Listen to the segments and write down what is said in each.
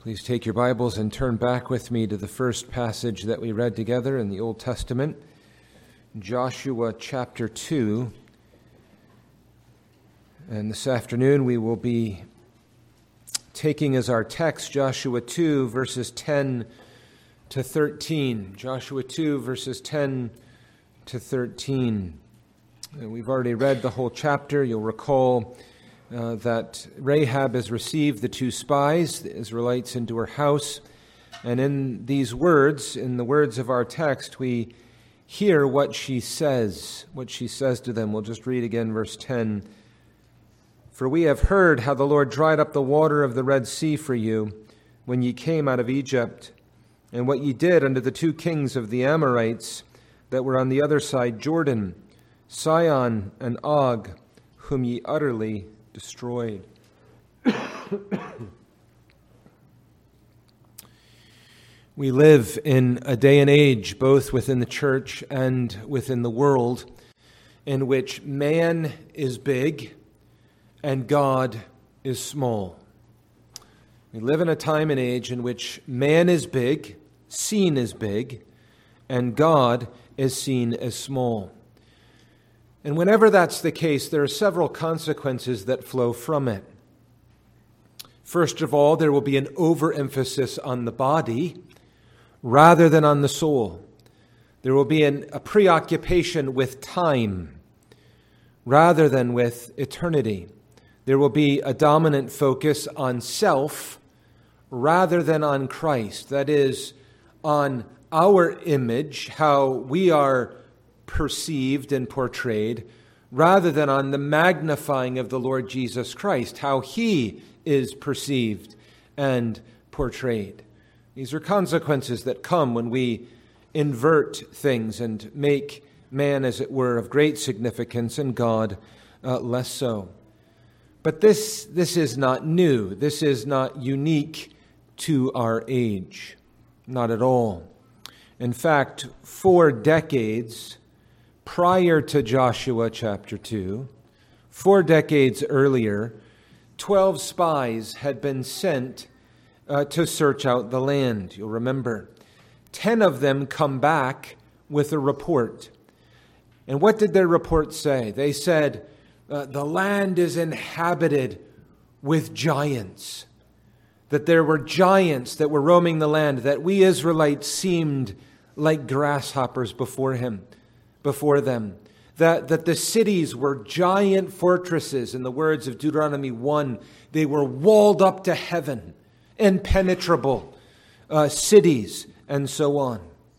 Please take your Bibles and turn back with me to the first passage that we read together in the Old Testament, Joshua chapter 2. And this afternoon we will be taking as our text Joshua 2, verses 10 to 13. Joshua 2, verses 10 to 13. We've already read the whole chapter. You'll recall that Rahab has received the two spies, the Israelites, into her house. And in these words, in the words of our text, we hear what she says to them. We'll just read again verse 10. For we have heard how the Lord dried up the water of the Red Sea for you when ye came out of Egypt, and what ye did unto the two kings of the Amorites that were on the other side Jordan, Sihon and Og, whom ye utterly destroyed. We live in a day and age, both within the church and within the world, in which man is big and God is small. We live in a time and age in which man is big, seen as big, and God is seen as small. And whenever that's the case, there are several consequences that flow from it. First of all, there will be an overemphasis on the body rather than on the soul. There will be a preoccupation with time rather than with eternity. There will be a dominant focus on self rather than on Christ. That is, on our image, how we are perceived and portrayed, rather than on the magnifying of the Lord Jesus Christ, how he is perceived and portrayed. These are consequences that come when we invert things and make man, as it were, of great significance and God less so. But this is not new. This is not unique to our age. Not at all. In fact, 4 decades prior to Joshua chapter 2, 4 decades earlier, 12 spies had been sent to search out the land. You'll remember. 10 of them come back with a report. And what did their report say? They said, the land is inhabited with giants. That there were giants that were roaming the land, that we Israelites seemed like grasshoppers before them, that the cities were giant fortresses. In the words of Deuteronomy 1, they were walled up to heaven, impenetrable cities, and so on.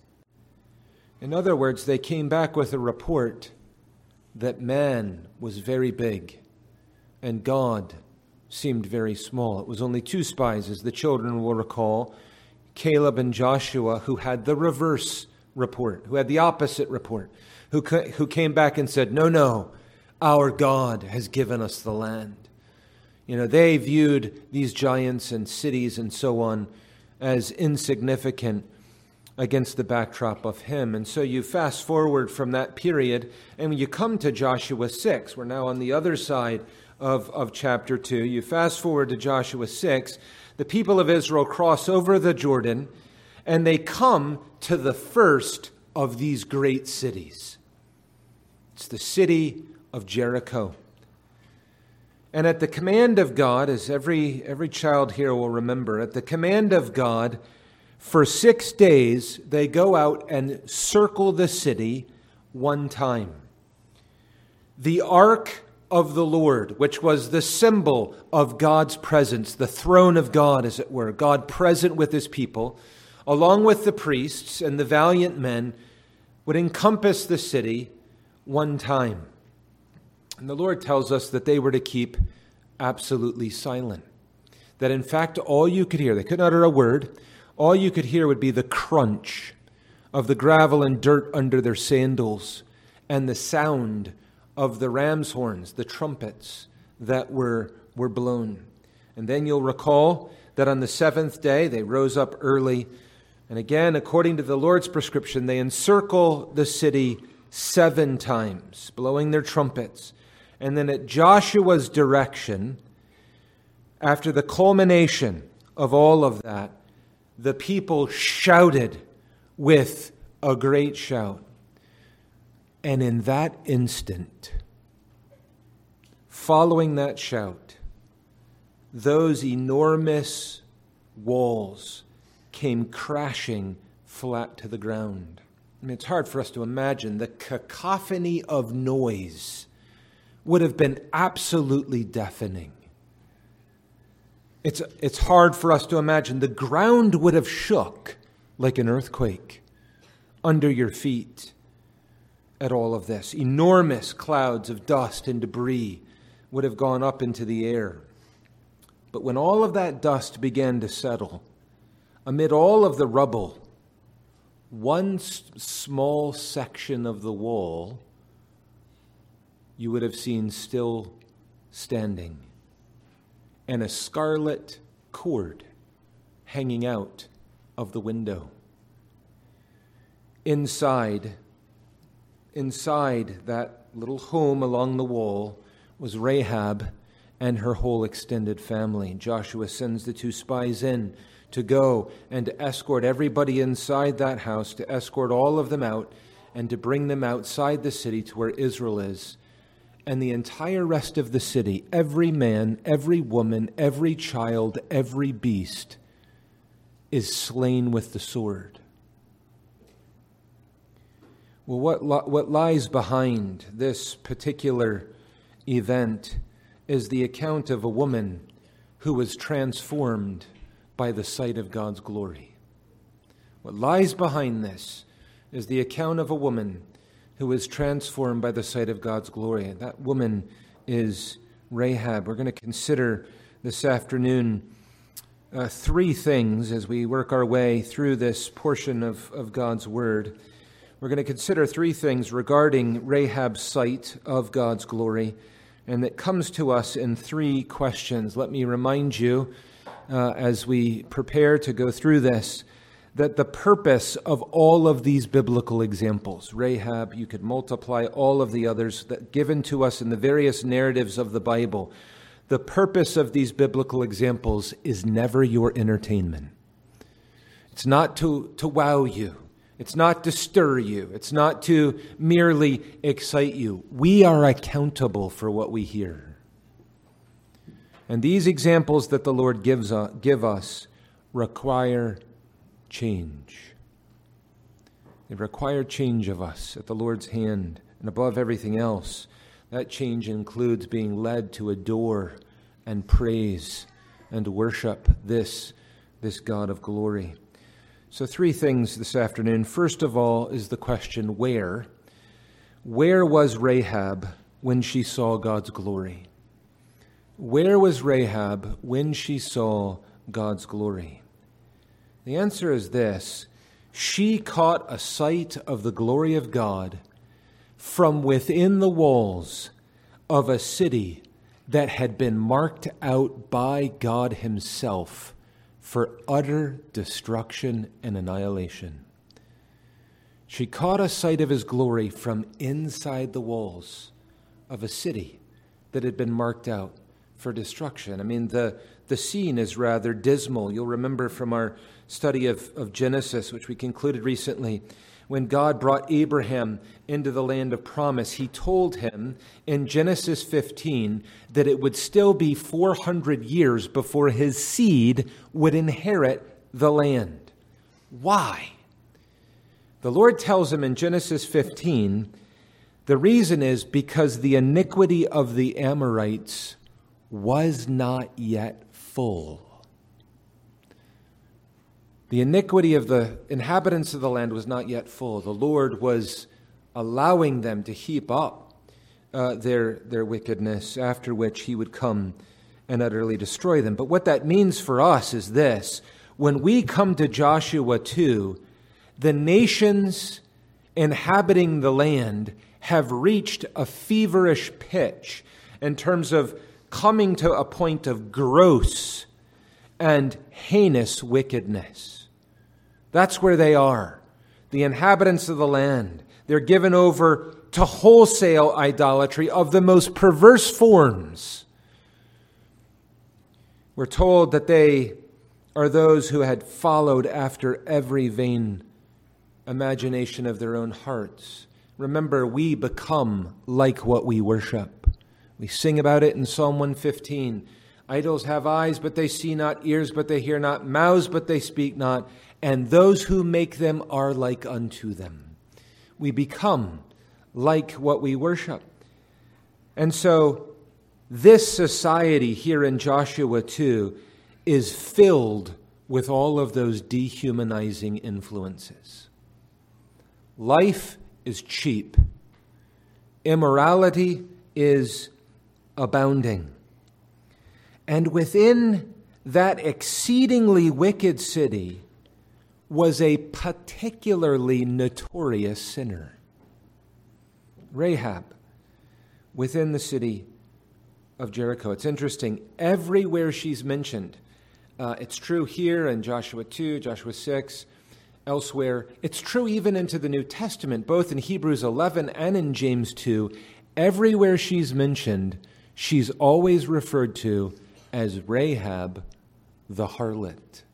In other words, they came back with a report that man was very big and God seemed very small. It was only 2 spies, as the children will recall, Caleb and Joshua, who had the reverse report, who had the opposite report, who came back and said, no, our God has given us the land. You know, they viewed these giants and cities and so on as insignificant against the backdrop of him. And so you fast forward from that period, and when you come to Joshua 6, we're now on the other side of chapter 2. You fast forward to Joshua 6, the people of Israel cross over the Jordan, and they come to the first of these great cities. It's the city of Jericho. And at the command of God, as every child here will remember, at the command of God, for 6 days they go out and circle the city one time. The ark of the Lord, which was the symbol of God's presence, the throne of God, as it were, God present with his people, along with the priests and the valiant men, would encompass the city one time. And the Lord tells us that they were to keep absolutely silent. That in fact, all you could hear, they couldn't utter a word, all you could hear would be the crunch of the gravel and dirt under their sandals and the sound of the ram's horns, the trumpets that were blown. And then you'll recall that on the 7th day, they rose up early. And again, according to the Lord's prescription, they encircle the city 7 times, blowing their trumpets. And then at Joshua's direction, after the culmination of all of that, the people shouted with a great shout. And in that instant, following that shout, those enormous walls came crashing flat to the ground. I mean, it's hard for us to imagine. The cacophony of noise would have been absolutely deafening. It's hard for us to imagine. The ground would have shook like an earthquake under your feet at all of this. Enormous clouds of dust and debris would have gone up into the air. But when all of that dust began to settle, amid all of the rubble, one small section of the wall you would have seen still standing, and a scarlet cord hanging out of the window. Inside that little home along the wall was Rahab and her whole extended family. Joshua sends the 2 spies in to go and to escort everybody inside that house, to escort all of them out, and to bring them outside the city to where Israel is. And the entire rest of the city, every man, every woman, every child, every beast, is slain with the sword. Well, what lies behind this particular event is the account of a woman who was transformed by the sight of God's glory. What lies behind this is the account of a woman who was transformed by the sight of God's glory. That woman is Rahab. We're going to consider this afternoon 3 things as we work our way through this portion of God's Word. We're going to consider 3 things regarding Rahab's sight of God's glory, and it comes to us in 3 questions. Let me remind you, as we prepare to go through this, that the purpose of all of these biblical examples, Rahab, you could multiply all of the others that given to us in the various narratives of the Bible, the purpose of these biblical examples is never your entertainment. It's not to wow you. It's not to stir you. It's not to merely excite you. We are accountable for what we hear. And these examples that the Lord give us require change. They require change of us at the Lord's hand. And above everything else, that change includes being led to adore and praise and worship this God of glory. So 3 things this afternoon. First of all is the question, where? Where was Rahab when she saw God's glory? Where was Rahab when she saw God's glory? The answer is this: she caught a sight of the glory of God from within the walls of a city that had been marked out by God Himself for utter destruction and annihilation. She caught a sight of His glory from inside the walls of a city that had been marked out for destruction. I mean, the scene is rather dismal. You'll remember from our study of Genesis, which we concluded recently, when God brought Abraham into the land of promise, He told him in Genesis 15 that it would still be 400 years before his seed would inherit the land. Why? The Lord tells him in Genesis 15, the reason is because the iniquity of the Amorites was not yet full. The iniquity of the inhabitants of the land was not yet full. The Lord was allowing them to heap up their wickedness, after which He would come and utterly destroy them. But what that means for us is this: when we come to Joshua 2, the nations inhabiting the land have reached a feverish pitch in terms of coming to a point of gross and heinous wickedness. That's where they are. The inhabitants of the land. They're given over to wholesale idolatry of the most perverse forms. We're told that they are those who had followed after every vain imagination of their own hearts. Remember, we become like what we worship. We sing about it in Psalm 115. Idols have eyes, but they see not, ears, but they hear not, mouths, but they speak not, and those who make them are like unto them. We become like what we worship. And so this society here in Joshua 2 is filled with all of those dehumanizing influences. Life is cheap. Immorality is abounding. And within that exceedingly wicked city was a particularly notorious sinner, Rahab, within the city of Jericho. It's interesting. Everywhere she's mentioned, it's true here in Joshua 2, Joshua 6, elsewhere. It's true even into the New Testament, both in Hebrews 11 and in James 2. Everywhere she's mentioned, she's always referred to as Rahab the harlot.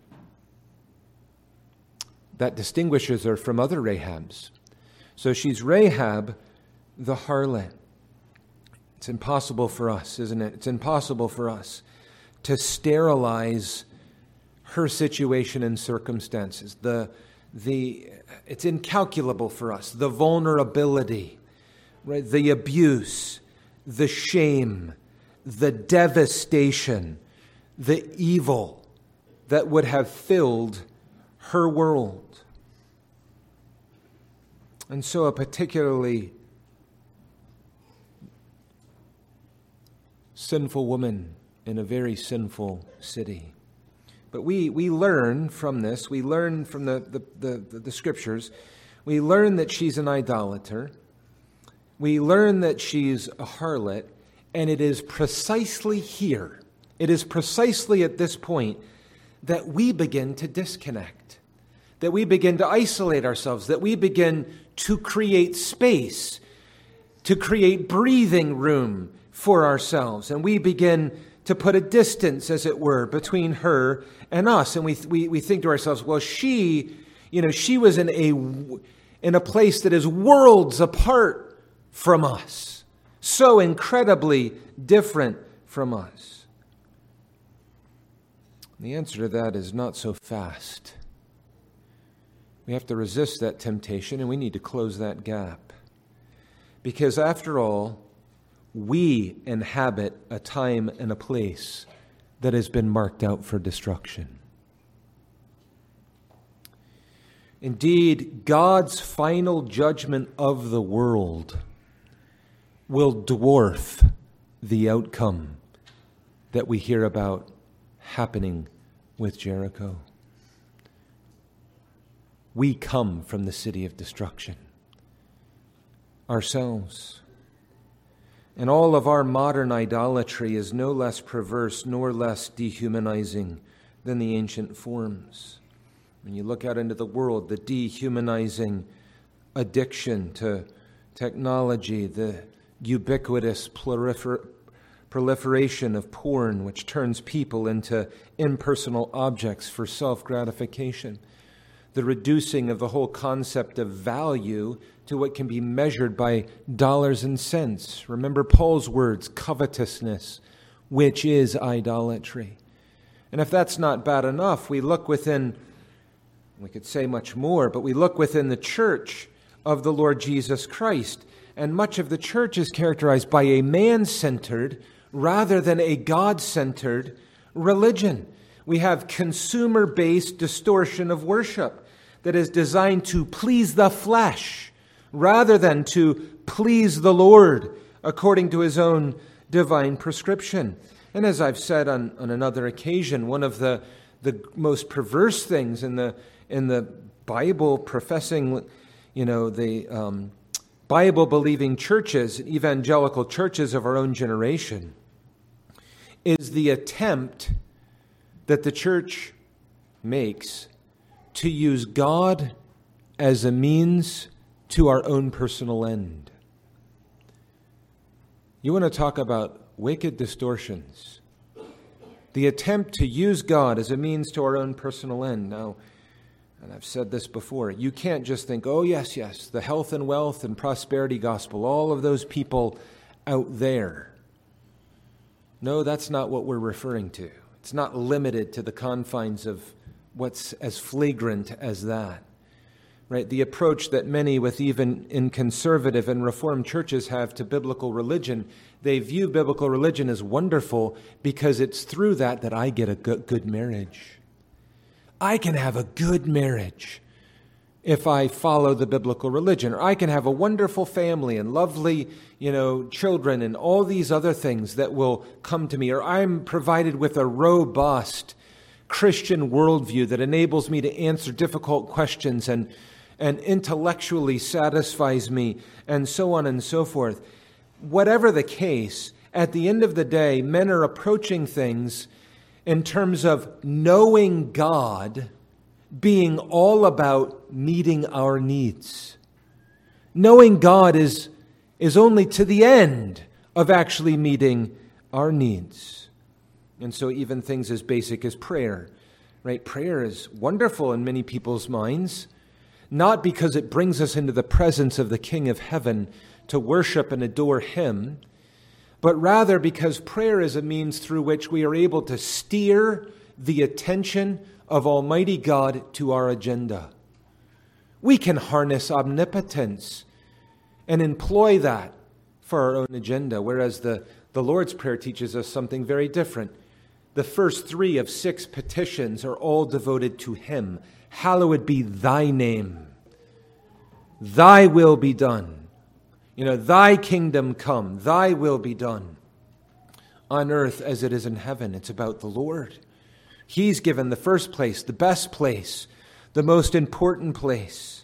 That distinguishes her from other Rahabs. So she's Rahab the harlot. It's impossible for us, isn't it? It's impossible for us to sterilize her situation and circumstances. It's incalculable for us. The vulnerability, right? The abuse, the shame, the devastation, the evil that would have filled her world. And so a particularly sinful woman in a very sinful city. But we learn from this, we learn from the scriptures, we learn that she's an idolater, we learn that she's a harlot, and it is precisely here, it is precisely at this point that we begin to disconnect, that we begin to isolate ourselves, that we begin to create space, to create breathing room for ourselves. And we begin to put a distance, as it were, between her and us. And we think to ourselves, well, she was in a place that is worlds apart from us, so incredibly different from us. The answer to that is not so fast. We have to resist that temptation, and we need to close that gap. Because after all, we inhabit a time and a place that has been marked out for destruction. Indeed, God's final judgment of the world will dwarf the outcome that we hear about happening with Jericho. We come from the city of destruction ourselves. And all of our modern idolatry is no less perverse nor less dehumanizing than the ancient forms. When you look out into the world, the dehumanizing addiction to technology, the ubiquitous proliferation of porn, which turns people into impersonal objects for self-gratification, the reducing of the whole concept of value to what can be measured by dollars and cents. Remember Paul's words, covetousness, which is idolatry. And if that's not bad enough, we look within, we could say much more, but we look within the church of the Lord Jesus Christ. And much of the church is characterized by a man-centered rather than a God-centered religion. We have consumer-based distortion of worship that is designed to please the flesh rather than to please the Lord according to his own divine prescription. And as I've said on another occasion, one of the most perverse things in the Bible professing, the Bible-believing churches, evangelical churches of our own generation, is the attempt that the church makes to use God as a means to our own personal end. You want to talk about wicked distortions? the attempt to use God as a means to our own personal end. Now, and I've said this before, you can't just think, oh, yes, the health and wealth and prosperity gospel, all of those people out there. No, that's not what we're referring to. It's not limited to the confines of what's as flagrant as that. Right? The approach that many even in conservative and reformed churches have to biblical religion, they view biblical religion as wonderful because it's through that I get a good marriage. I can have a good marriage if I follow the biblical religion. Or I can have a wonderful family and lovely, children and all these other things that will come to me. Or I'm provided with a robust Christian worldview that enables me to answer difficult questions and intellectually satisfies me, and so on and so forth. Whatever the case, at the end of the day, men are approaching things in terms of knowing God being all about meeting our needs. Knowing God is only to the end of actually meeting our needs. And so even things as basic as prayer, right? Prayer is wonderful in many people's minds, not because it brings us into the presence of the King of Heaven to worship and adore Him, but rather because prayer is a means through which we are able to steer the attention of Almighty God to our agenda. We can harness omnipotence and employ that for our own agenda, whereas the Lord's Prayer teaches us something very different. The first 3 of 6 petitions are all devoted to Him. Hallowed be Thy name. Thy will be done. Thy kingdom come. Thy will be done on earth as it is in heaven. It's about the Lord. He's given the first place, the best place, the most important place.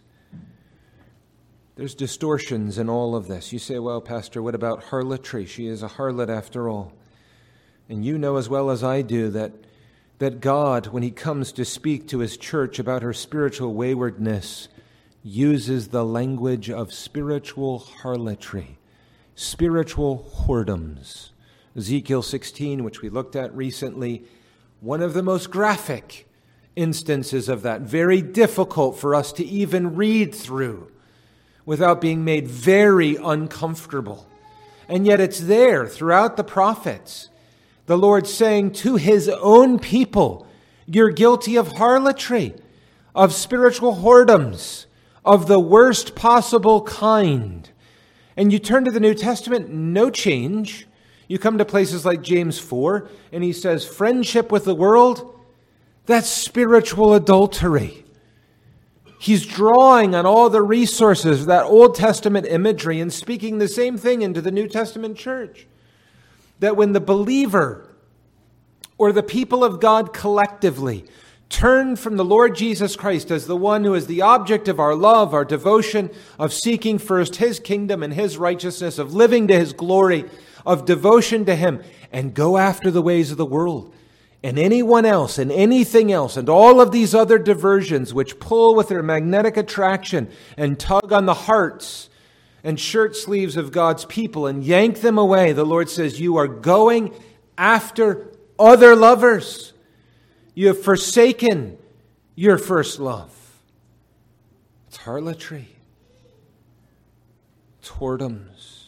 There's distortions in all of this. You say, well, Pastor, what about harlotry? She is a harlot after all. And you know as well as I do that God, when He comes to speak to His church about her spiritual waywardness, uses the language of spiritual harlotry, spiritual whoredoms. Ezekiel 16, which we looked at recently, one of the most graphic instances of that, very difficult for us to even read through without being made very uncomfortable. And yet it's there throughout the prophets. The Lord saying to His own people, you're guilty of harlotry, of spiritual whoredoms, of the worst possible kind. And you turn to the New Testament, no change. You come to places like James 4, and he says, friendship with the world, that's spiritual adultery. He's drawing on all the resources of that Old Testament imagery and speaking the same thing into the New Testament church. That when the believer or the people of God collectively turn from the Lord Jesus Christ as the one who is the object of our love, our devotion, of seeking first His kingdom and His righteousness, of living to His glory, of devotion to Him, and go after the ways of the world and anyone else and anything else and all of these other diversions which pull with their magnetic attraction and tug on the hearts and shirt sleeves of God's people and yank them away. The Lord says, you are going after other lovers. You have forsaken your first love. It's harlotry. It's whoredoms.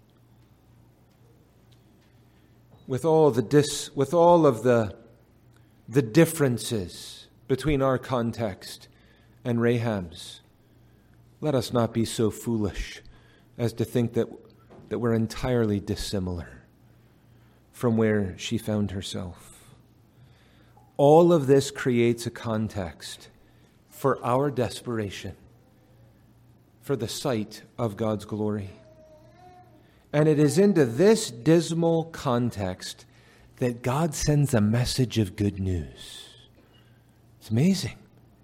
With all of the differences between our context and Rahab's, let us not be so foolish as to think that we're entirely dissimilar from where she found herself. All of this creates a context for our desperation for the sight of God's glory. And it is into this dismal context that God sends a message of good news. It's amazing.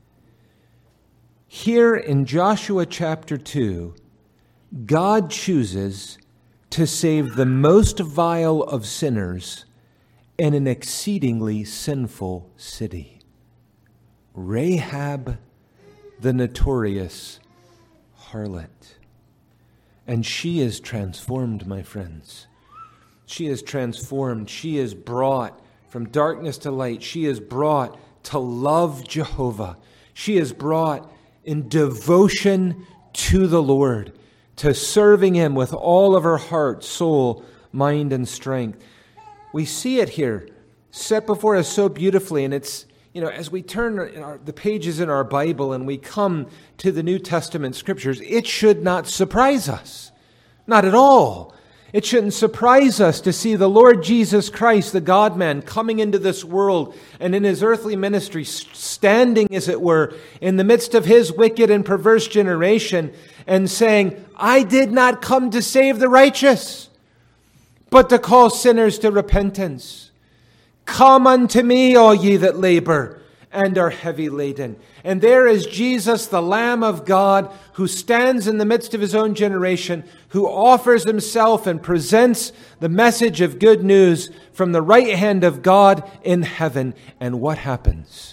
Here in Joshua chapter 2, God chooses to save the most vile of sinners in an exceedingly sinful city. Rahab, the notorious harlot. And she is transformed, my friends. She is transformed. She is brought from darkness to light. She is brought to love Jehovah. She is brought in devotion to the Lord, to serving Him with all of her heart, soul, mind, and strength. We see it here set before us so beautifully, and it's, as we turn the pages in our Bible and we come to the New Testament scriptures, it should not surprise us. Not at all. It shouldn't surprise us to see the Lord Jesus Christ, the God-man, coming into this world and in His earthly ministry, standing, as it were, in the midst of His wicked and perverse generation and saying, I did not come to save the righteous, but to call sinners to repentance. Come unto me, all ye that labor and are heavy laden. And there is Jesus, the Lamb of God, who stands in the midst of His own generation, who offers Himself and presents the message of good news from the right hand of God in heaven. And what happens?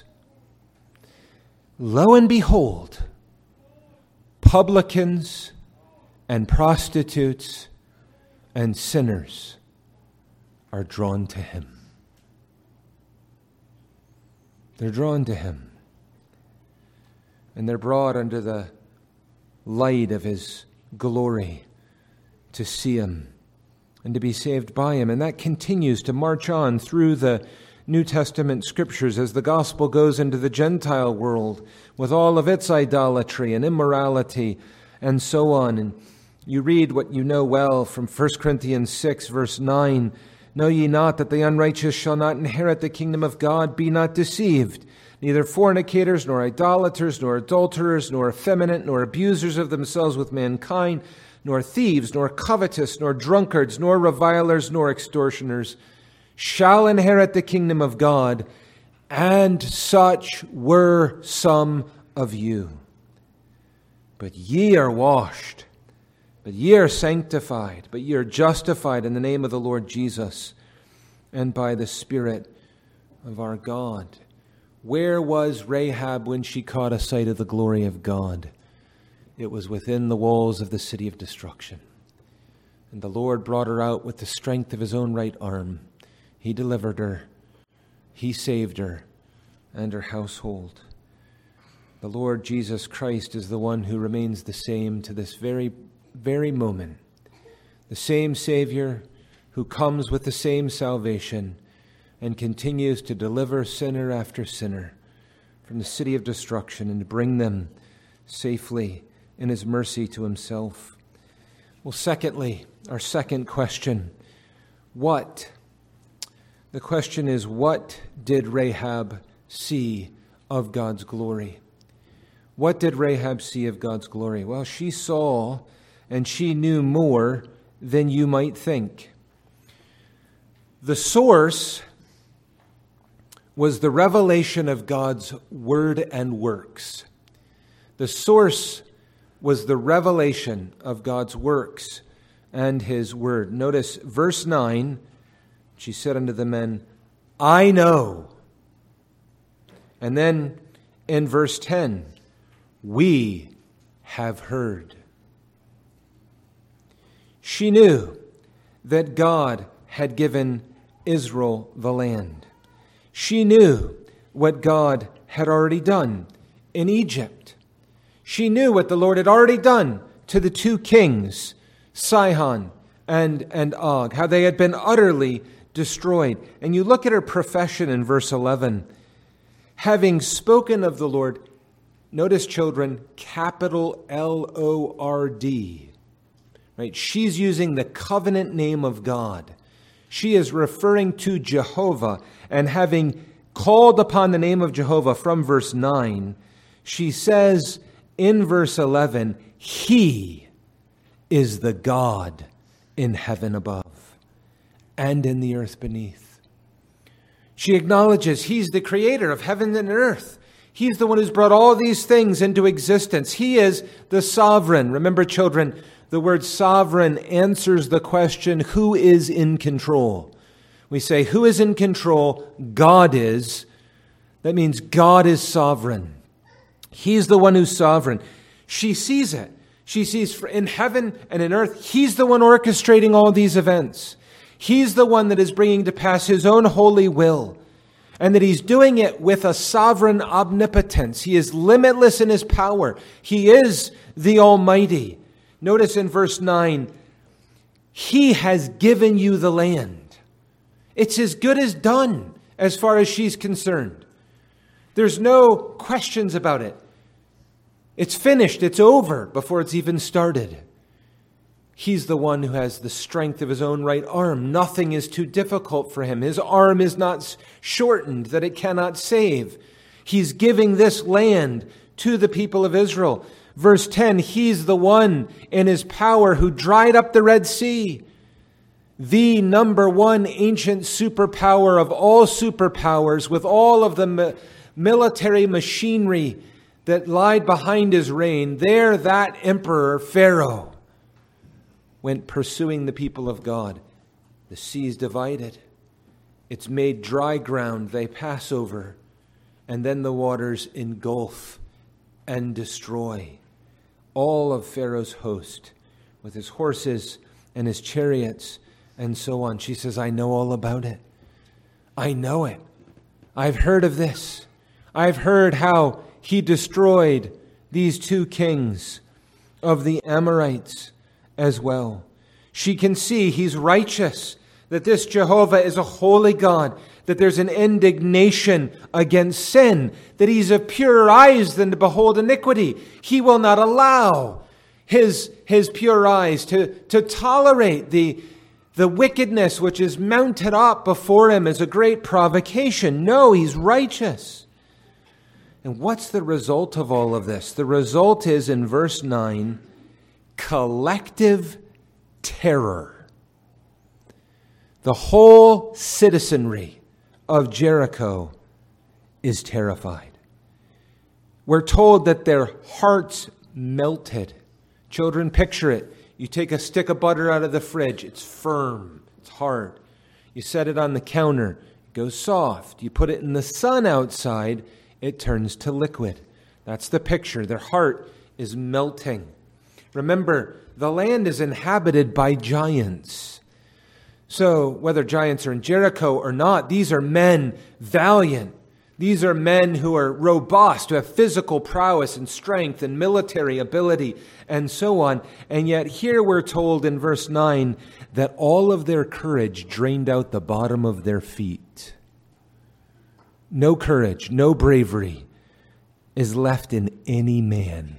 Lo and behold, publicans and prostitutes and sinners are drawn to Him. They're drawn to Him. And they're brought under the light of His glory to see Him and to be saved by Him. And that continues to march on through the New Testament scriptures as the gospel goes into the Gentile world with all of its idolatry and immorality and so on. And you read what you know well from 1 Corinthians 6, verse 9. Know ye not that the unrighteous shall not inherit the kingdom of God? Be not deceived. Neither fornicators, nor idolaters, nor adulterers, nor effeminate, nor abusers of themselves with mankind, nor thieves, nor covetous, nor drunkards, nor revilers, nor extortioners shall inherit the kingdom of God. And such were some of you. But ye are washed, but ye are sanctified, but ye are justified in the name of the Lord Jesus and by the Spirit of our God. Where was Rahab when she caught a sight of the glory of God? It was within the walls of the city of destruction. And the Lord brought her out with the strength of His own right arm. He delivered her. He saved her and her household. The Lord Jesus Christ is the one who remains the same to this very moment. The same Savior who comes with the same salvation and continues to deliver sinner after sinner from the city of destruction and to bring them safely in His mercy to Himself. Well, secondly, our second question, what? The question is, what did Rahab see of God's glory? What did Rahab see of God's glory? Well, she saw and she knew more than you might think. The source was the revelation of God's word and works. The source was the revelation of God's works and His word. Notice verse 9, she said unto the men, I know. And then in verse 10, we have heard. She knew that God had given Israel the land. She knew what God had already done in Egypt. She knew what the Lord had already done to the two kings, Sihon and Og, how they had been utterly destroyed. And you look at her profession in verse 11. Having spoken of the Lord, notice, children, capital L-O-R-D. Right? She's using the covenant name of God. She is referring to Jehovah, and having called upon the name of Jehovah from verse 9, she says in verse 11, He is the God in heaven above and in the earth beneath. She acknowledges He's the creator of heaven and earth. He's the one who's brought all these things into existence. He is the sovereign. Remember, children, the word sovereign answers the question, who is in control? We say, who is in control? God is. That means God is sovereign. He's the one who's sovereign. She sees it. She sees in heaven and in earth, He's the one orchestrating all these events. He's the one that is bringing to pass his own holy will, and that he's doing it with a sovereign omnipotence. He is limitless in his power. He is the Almighty. Notice in verse 9, he has given you the land. It's as good as done as far as she's concerned. There's no questions about it. It's finished. It's over before it's even started. He's the one who has the strength of his own right arm. Nothing is too difficult for him. His arm is not shortened that it cannot save. He's giving this land to the people of Israel. Verse 10, he's the one in his power who dried up the Red Sea. The number one ancient superpower of all superpowers, with all of the military machinery that lied behind his reign. There, that emperor, Pharaoh, went pursuing the people of God. The sea's divided. It's made dry ground. They pass over. And then the waters engulf and destroy all of Pharaoh's host with his horses and his chariots and so on. She says, I know all about it. I know it. I've heard of this. I've heard how he destroyed these two kings of the Amorites as well. She can see he's righteous, that this Jehovah is a holy God, that there's an indignation against sin, that he's of purer eyes than to behold iniquity. He will not allow his pure eyes to tolerate the wickedness which is mounted up before him as a great provocation. No, he's righteous. And what's the result of all of this? The result is, in verse 9, collective terror. The whole citizenry of Jericho is terrified. We're told that their hearts melted. Children, picture it. You take a stick of butter out of the fridge. It's firm. It's hard. You set it on the counter. It goes soft. You put it in the sun outside. It turns to liquid. That's the picture. Their heart is melting. Remember, the land is inhabited by giants. So whether giants are in Jericho or not, these are men valiant. These are men who are robust, who have physical prowess and strength and military ability and so on. And yet here we're told in verse 9 that all of their courage drained out the bottom of their feet. No courage, no bravery is left in any man.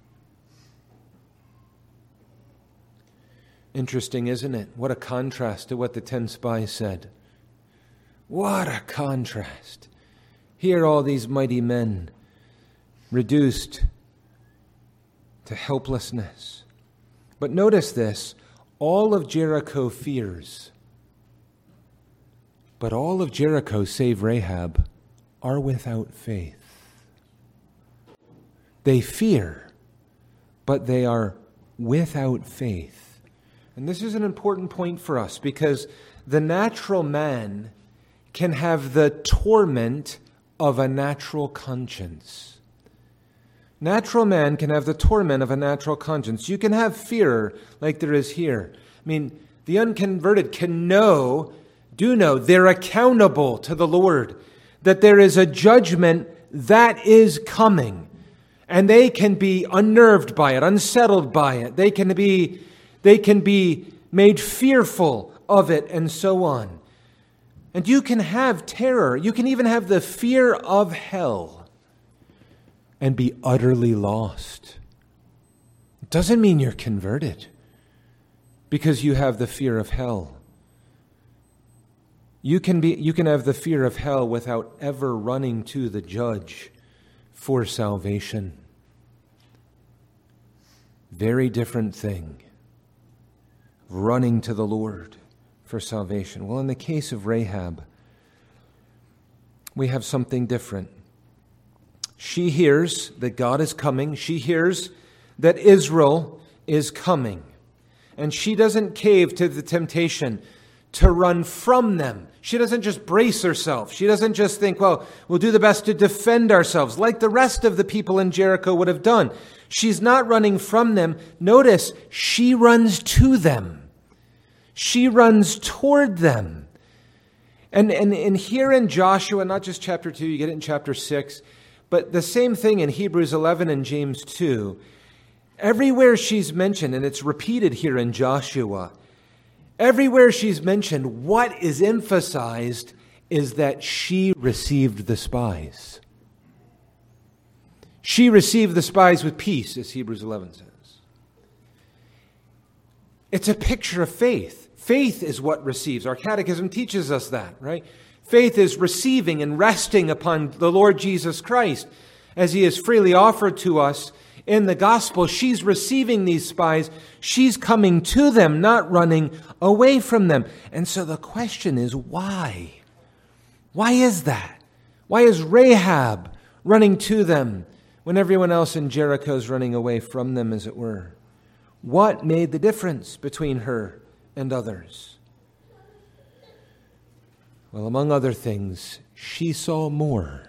Interesting, isn't it? What a contrast to what the 10 spies said. What a contrast. Here all these mighty men reduced to helplessness. But notice this, all of Jericho fears. But all of Jericho, save Rahab, are without faith. They fear, but they are without faith. And this is an important point for us because the natural man can have the torment of a natural conscience. Natural man can have the torment of a natural conscience. You can have fear like there is here. I mean, the unconverted can do know they're accountable to the Lord, that there is a judgment that is coming. And they can be unnerved by it, unsettled by it. They can be made fearful of it and so on. And you can have terror. You can even have the fear of hell and be utterly lost. It doesn't mean you're converted because you have the fear of hell. You can have the fear of hell without ever running to the judge for salvation. Very different thing. Running to the Lord for salvation. Well, in the case of Rahab, we have something different. She hears that God is coming. She hears that Israel is coming. And she doesn't cave to the temptation to run from them. She doesn't just brace herself. She doesn't just think, well, we'll do the best to defend ourselves, like the rest of the people in Jericho would have done. She's not running from them. Notice, she runs to them. She runs toward them. And here in Joshua, not just chapter 2, you get it in chapter 6, but the same thing in Hebrews 11 and James 2. Everywhere she's mentioned, and it's repeated here in Joshua, everywhere she's mentioned, what is emphasized is that she received the spies. She received the spies with peace, as Hebrews 11 says. It's a picture of faith. Faith is what receives. Our catechism teaches us that, right? Faith is receiving and resting upon the Lord Jesus Christ as he is freely offered to us in the gospel. She's receiving these spies. She's coming to them, not running away from them. And so the question is, why? Why is that? Why is Rahab running to them when everyone else in Jericho is running away from them, as it were? What made the difference between her and others? Well, among other things, she saw more.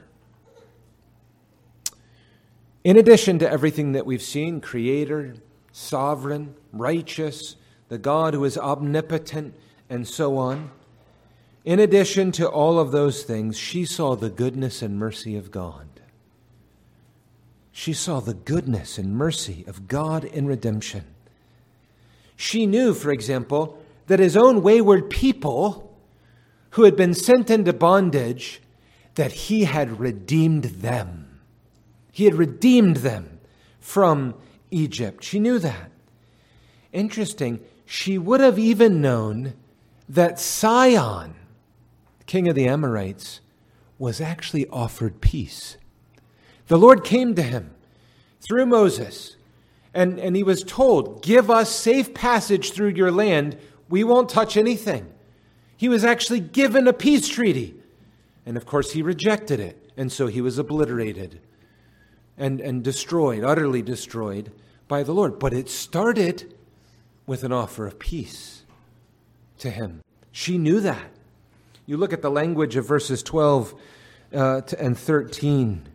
In addition to everything that we've seen, creator, sovereign, righteous, the God who is omnipotent, and so on, in addition to all of those things, she saw the goodness and mercy of God. She saw the goodness and mercy of God in redemption. She knew, for example, that his own wayward people who had been sent into bondage, that he had redeemed them. He had redeemed them from Egypt. She knew that. Interesting, she would have even known that Sihon, king of the Amorites, was actually offered peace. The Lord came to him through Moses, and he was told, give us safe passage through your land. We won't touch anything. He was actually given a peace treaty. And of course, he rejected it. And so he was obliterated and destroyed, utterly destroyed by the Lord. But it started with an offer of peace to him. She knew that. You look at the language of verses 12 and 13.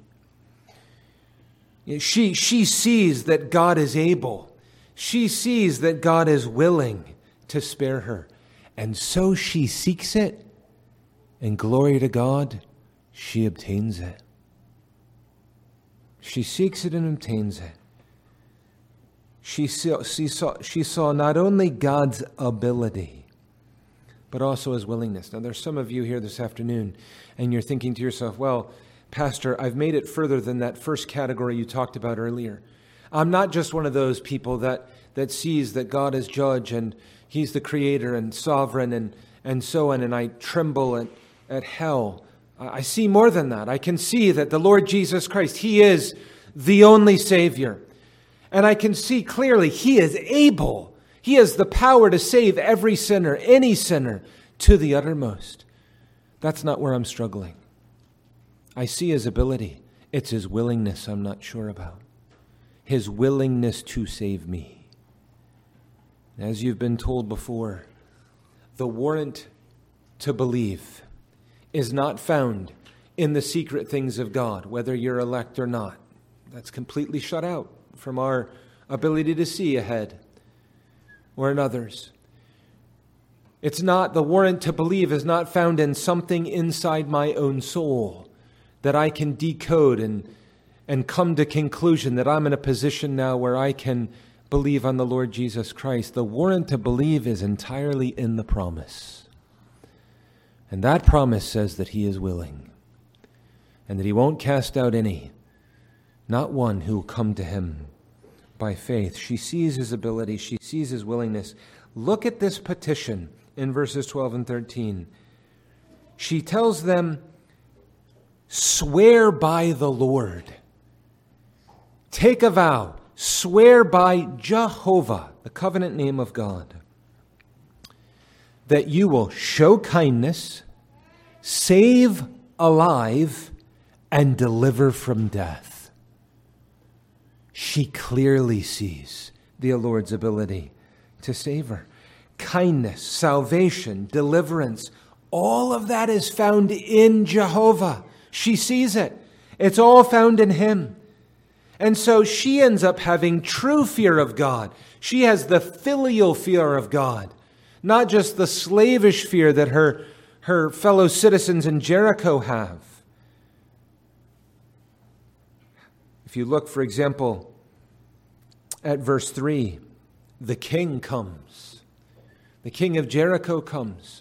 She sees that God is able. She sees that God is willing to spare her. And so she seeks it, and glory to God, she obtains it. She seeks it and obtains it. She saw not only God's ability, but also his willingness. Now, there's some of you here this afternoon, and you're thinking to yourself, well, Pastor, I've made it further than that first category you talked about earlier. I'm not just one of those people that sees that God is judge and he's the creator and sovereign and so on, and I tremble at hell. I see more than that. I can see that the Lord Jesus Christ, he is the only Savior. And I can see clearly he is able. He has the power to save every sinner, any sinner, to the uttermost. That's not where I'm struggling. I see his ability. It's his willingness I'm not sure about. His willingness to save me. As you've been told before, the warrant to believe is not found in the secret things of God, whether you're elect or not. That's completely shut out from our ability to see ahead or in others. It's not, the warrant to believe is not found in something inside my own soul that I can decode and come to conclusion that I'm in a position now where I can believe on the Lord Jesus Christ. The warrant to believe is entirely in the promise. And that promise says that he is willing and that he won't cast out any, not one who will come to him by faith. She sees his ability. She sees his willingness. Look at this petition in verses 12 and 13. She tells them, swear by the Lord. Take a vow. Swear by Jehovah, the covenant name of God, that you will show kindness, save alive, and deliver from death. She clearly sees the Lord's ability to save her. Kindness, salvation, deliverance, all of that is found in Jehovah. She sees it. It's all found in him. And so she ends up having true fear of God. She has the filial fear of God, not just the slavish fear that her fellow citizens in Jericho have. If you look, for example, at verse 3, the king comes. The king of Jericho comes.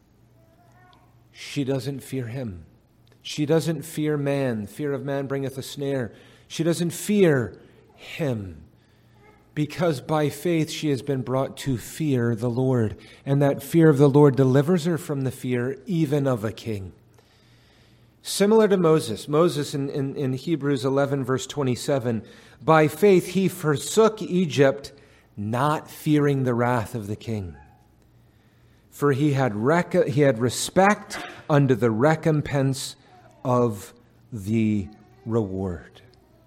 She doesn't fear him. She doesn't fear man. Fear of man bringeth a snare. She doesn't fear him, because by faith she has been brought to fear the Lord. And that fear of the Lord delivers her from the fear even of a king. Similar to Moses. Moses in Hebrews 11, verse 27, by faith he forsook Egypt, not fearing the wrath of the king. For he had respect unto the recompense of the reward.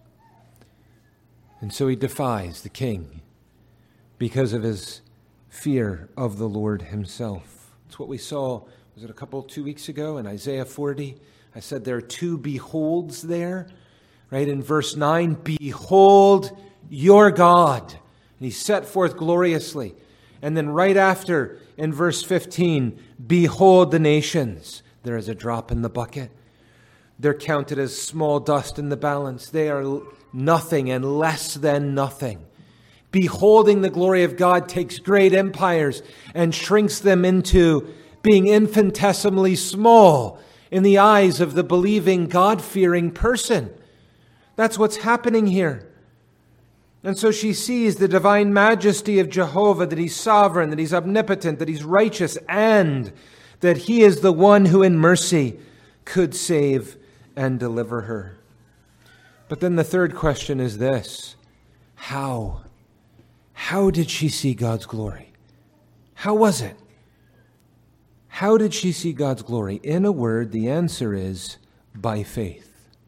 And so he defies the king because of his fear of the Lord himself. It's what we saw, was it 2 weeks ago in Isaiah 40? I said there are two beholds there, right? In verse 9, behold your God. And he set forth gloriously. And then right after, in verse 15, behold the nations. There is a drop in the bucket. They're counted as small dust in the balance. They are nothing and less than nothing. Beholding the glory of God takes great empires and shrinks them into being infinitesimally small in the eyes of the believing, God-fearing person. That's what's happening here. And so she sees the divine majesty of Jehovah, that he's sovereign, that he's omnipotent, that he's righteous, and that he is the one who in mercy could save and deliver her. But then the third question is this: how? How did she see God's glory? How was it? How did she see God's glory? In a word, the answer is by faith.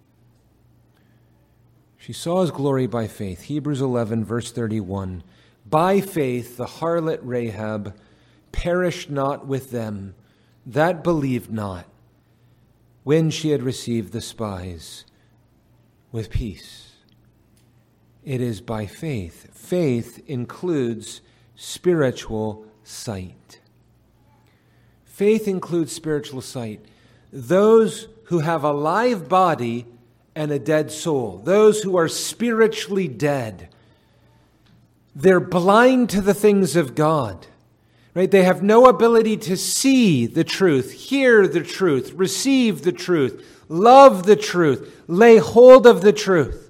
She saw his glory by faith. Hebrews 11, verse 31. By faith the harlot Rahab perished not with them that believed not, when she had received the spies with peace. It is by faith. Faith includes spiritual sight. Faith includes spiritual sight. Those who have a live body and a dead soul, those who are spiritually dead, they're blind to the things of God. Right? They have no ability to see the truth, hear the truth, receive the truth, love the truth, lay hold of the truth.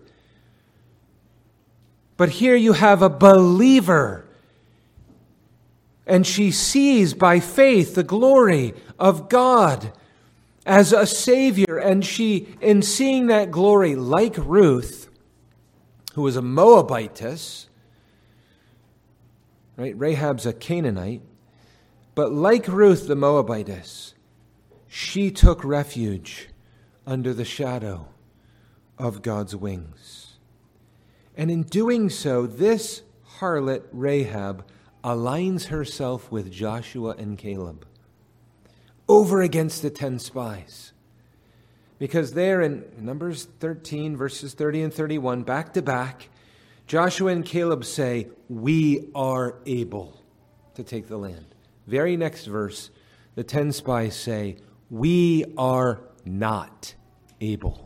But here you have a believer, and she sees by faith the glory of God as a Savior. And she, in seeing that glory, like Ruth, who was a Moabitess, right? Rahab's a Canaanite. But like Ruth the Moabitess, she took refuge under the shadow of God's wings. And in doing so, this harlot Rahab aligns herself with Joshua and Caleb over against the 10 spies. Because there in Numbers 13, verses 30 and 31, back to back, Joshua and Caleb say, we are able to take the land. Very next verse, the 10 spies say, we are not able.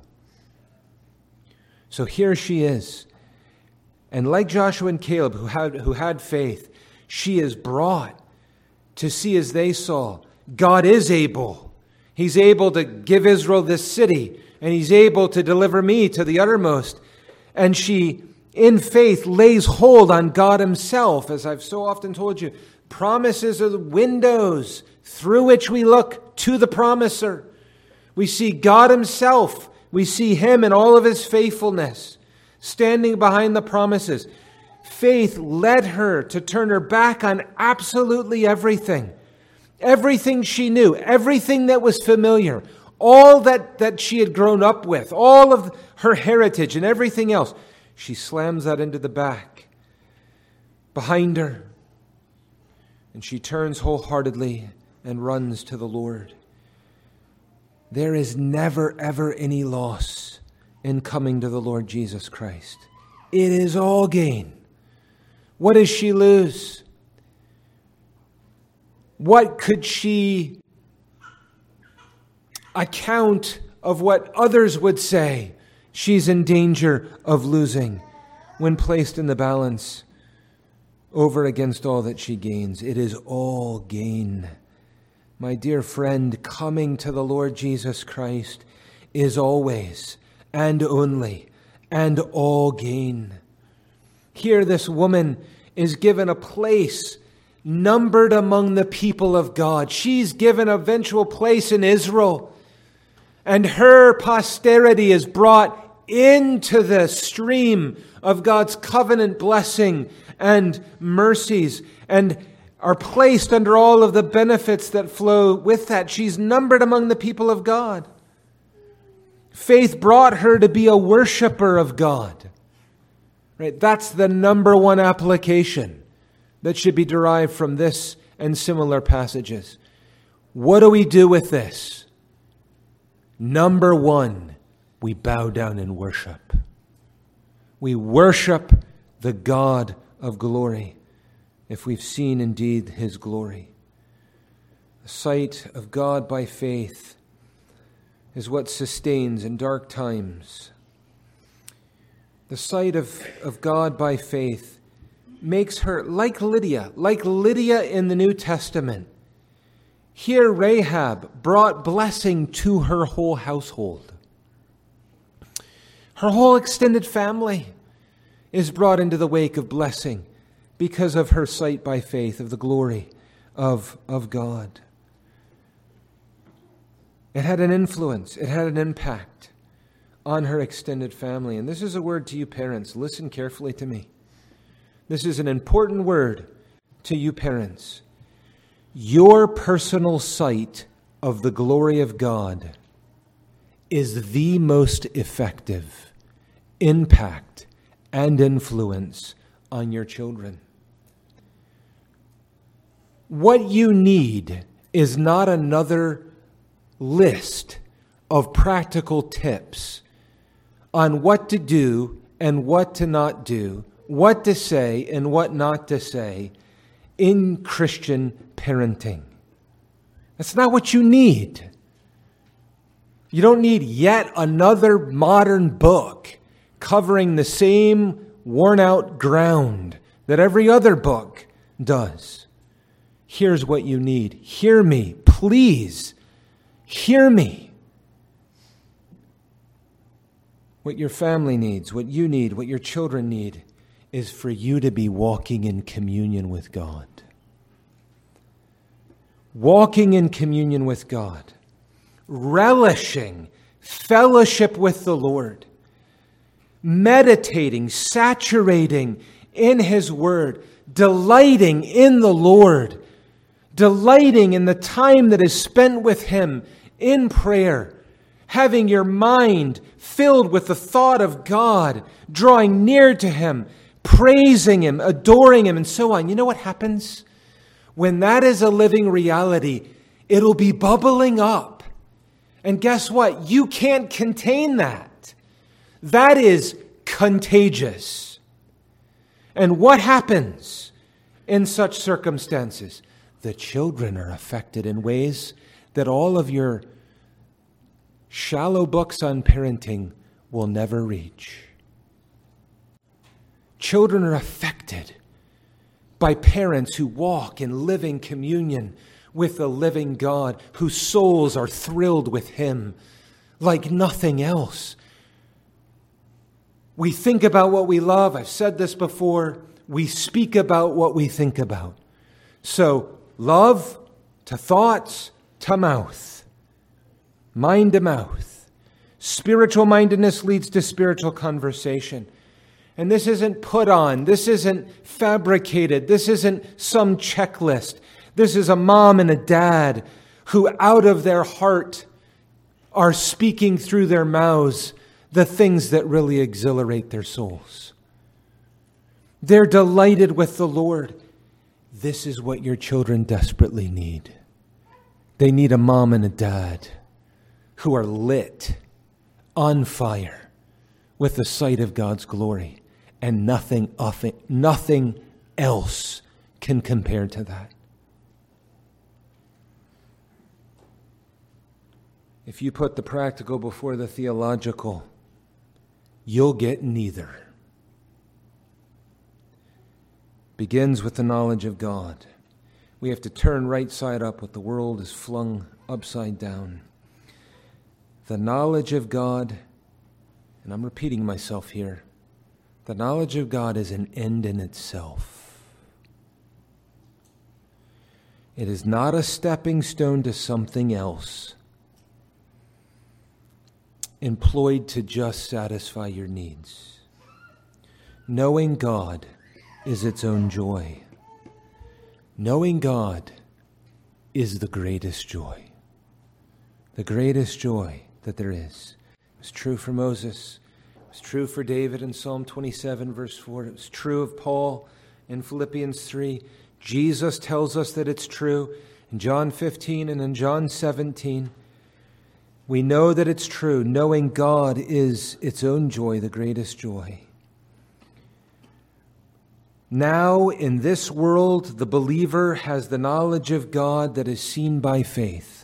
So here she is. And like Joshua and Caleb, who had faith, she is brought to see as they saw. God is able. He's able to give Israel this city, and he's able to deliver me to the uttermost. And she, in faith, lays hold on God himself, as I've so often told you. Promises are the windows through which we look to the promiser. We see God himself. We see him in all of his faithfulness, standing behind the promises. Faith led her to turn her back on absolutely everything. Everything she knew, everything that was familiar, all that she had grown up with, all of her heritage and everything else. She slams that into the back behind her. And she turns wholeheartedly and runs to the Lord. There is never, ever any loss in coming to the Lord Jesus Christ. It is all gain. What does she lose? What could she account of what others would say she's in danger of losing when placed in the balance over against all that she gains? It is all gain. My dear friend, coming to the Lord Jesus Christ is always and only and all gain. Here this woman is given a place numbered among the people of God. She's given an eventual place in Israel. And her posterity is brought into the stream of God's covenant blessing and mercies and are placed under all of the benefits that flow with that. She's numbered among the people of God. Faith brought her to be a worshiper of God. Right? That's the number one application that should be derived from this and similar passages. What do we do with this? Number one, we bow down and worship. We worship the God of glory, if we've seen indeed his glory. The sight of God by faith is what sustains in dark times. The sight of God by faith makes her like Lydia in the New Testament. Here Rahab brought blessing to her whole household. Her whole extended family is brought into the wake of blessing because of her sight by faith of the glory of God. It had an influence, it had an impact on her extended family. And this is a word to you parents. Listen carefully to me. This is an important word to you parents. Your personal sight of the glory of God is the most effective impact and influence on your children. What you need is not another list of practical tips on what to do and what to not do, what to say and what not to say in Christian parenting. That's not what you need. You don't need yet another modern book covering the same worn-out ground that every other book does. Here's what you need. Hear me, please. Hear me. What your family needs, what you need, what your children need is for you to be walking in communion with God. Walking in communion with God. Relishing fellowship with the Lord. Meditating, saturating in His Word. Delighting in the Lord. Delighting in the time that is spent with Him in prayer. Having your mind filled with the thought of God. Drawing near to Him. Praising Him, adoring Him, and so on. You know what happens? When that is a living reality, it'll be bubbling up. And guess what? You can't contain that. That is contagious. And what happens in such circumstances? The children are affected in ways that all of your shallow books on parenting will never reach. Children are affected by parents who walk in living communion with the living God, whose souls are thrilled with Him like nothing else. We think about what we love. I've said this before. We speak about what we think about. So, love to thoughts to mouth. Mind to mouth. Spiritual mindedness leads to spiritual conversation. And this isn't put on. This isn't fabricated. This isn't some checklist. This is a mom and a dad who out of their heart are speaking through their mouths the things that really exhilarate their souls. They're delighted with the Lord. This is what your children desperately need. They need a mom and a dad who are lit, on fire, with the sight of God's glory. And nothing else can compare to that. If you put the practical before the theological, you'll get neither. Begins with the knowledge of God. We have to turn right side up what the world is flung upside down. The knowledge of God, and I'm repeating myself here, the knowledge of God is an end in itself. It is not a stepping stone to something else employed to just satisfy your needs. Knowing God is its own joy. Knowing God is the greatest joy. The greatest joy that there is. It was true for Moses. It was true for David in Psalm 27, verse 4. It was true of Paul in Philippians 3. Jesus tells us that it's true in John 15 and in John 17. We know that it's true. Knowing God is its own joy, the greatest joy. Now, in this world, the believer has the knowledge of God that is seen by faith.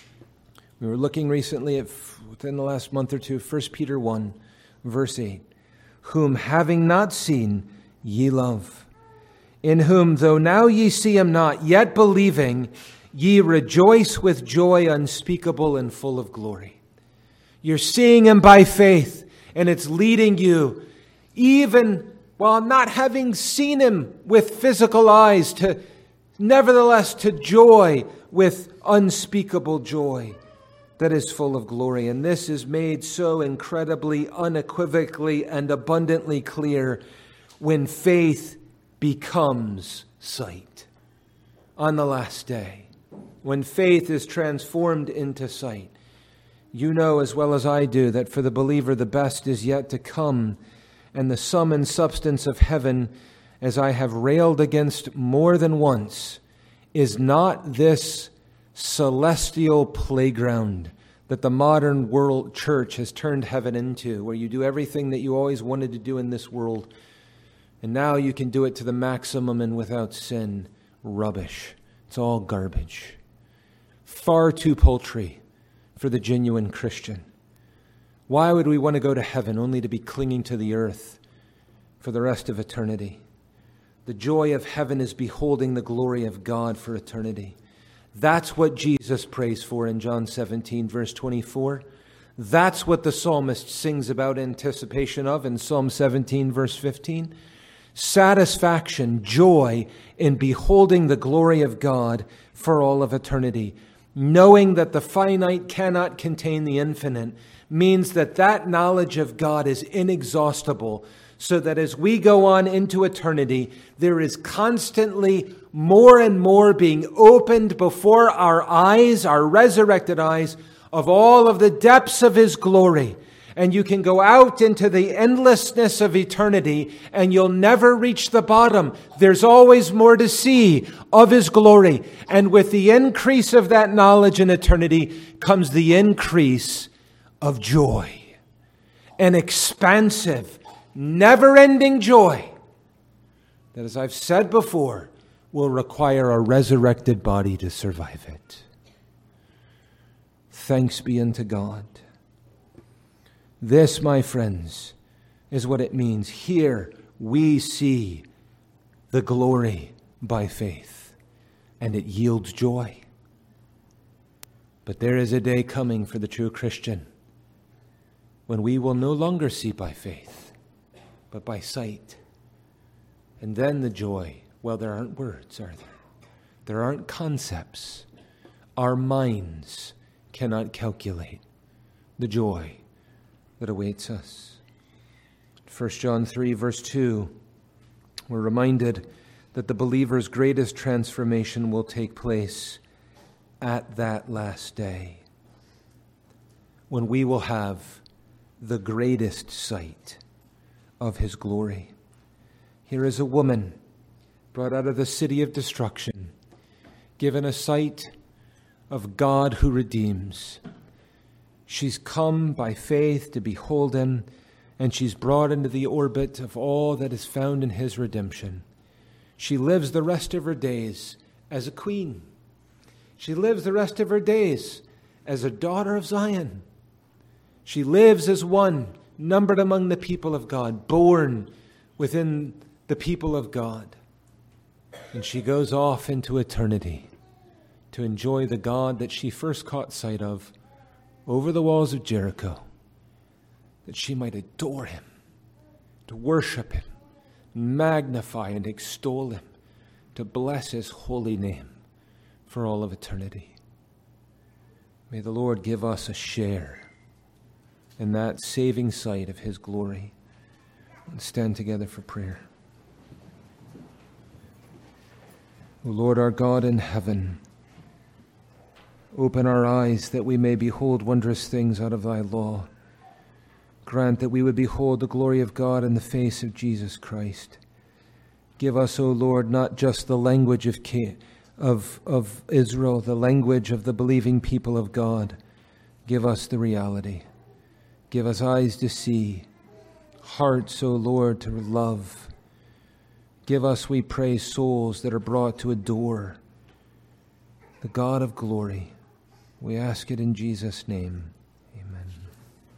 We were looking recently at, within the last month or two, 1 Peter 1, verse 8. Whom having not seen, ye love. In whom, though now ye see him not, yet believing, ye rejoice with joy unspeakable and full of glory. You're seeing him by faith, and it's leading you, even while not having seen him with physical eyes, to nevertheless to joy with unspeakable joy that is full of glory. And this is made so incredibly, unequivocally, and abundantly clear when faith becomes sight on the last day. When faith is transformed into sight. You know as well as I do that for the believer the best is yet to come, and the sum and substance of heaven, as I have railed against more than once, is not this celestial playground that the modern world church has turned heaven into, where you do everything that you always wanted to do in this world, and now you can do it to the maximum and without sin. Rubbish. It's all garbage. Far too paltry for the genuine Christian. Why would we want to go to heaven only to be clinging to the earth for the rest of eternity? The joy of heaven is beholding the glory of God for eternity. That's what Jesus prays for in John 17, verse 24. That's what the psalmist sings about anticipation of in Psalm 17, verse 15. Satisfaction, joy in beholding the glory of God for all of eternity. Knowing that the finite cannot contain the infinite means that that knowledge of God is inexhaustible, so that as we go on into eternity, there is constantly more and more being opened before our eyes, our resurrected eyes, of all of the depths of His glory. And you can go out into the endlessness of eternity and you'll never reach the bottom. There's always more to see of His glory. And with the increase of that knowledge in eternity comes the increase of joy. An expansive, never-ending joy that, as I've said before, will require a resurrected body to survive it. Thanks be unto God. This, my friends, is what it means. Here we see the glory by faith, and it yields joy. But there is a day coming for the true Christian when we will no longer see by faith, but by sight. And then the joy, well, there aren't words, are there? There aren't concepts. Our minds cannot calculate the joy that awaits us. 1 John 3, verse 2, we're reminded that the believer's greatest transformation will take place at that last day, when we will have the greatest sight of His glory. Here is a woman brought out of the city of destruction, given a sight of God who redeems. She's come by faith to behold Him, and she's brought into the orbit of all that is found in His redemption. She lives the rest of her days as a queen. She lives the rest of her days as a daughter of Zion. She lives as one, numbered among the people of God, born within the people of God. And she goes off into eternity to enjoy the God that she first caught sight of over the walls of Jericho, that she might adore him, to worship him, magnify and extol him, to bless his holy name for all of eternity. May the Lord give us a share in that saving sight of his glory. And stand together for prayer. O Lord our God in heaven, open our eyes that we may behold wondrous things out of thy law. Grant that we would behold the glory of God in the face of Jesus Christ. Give us, O Lord, not just the language of Israel, the language of the believing people of God. Give us the reality. Give us eyes to see, hearts, O Lord, to love. Give us, we pray, souls that are brought to adore the God of glory. We ask it in Jesus' name.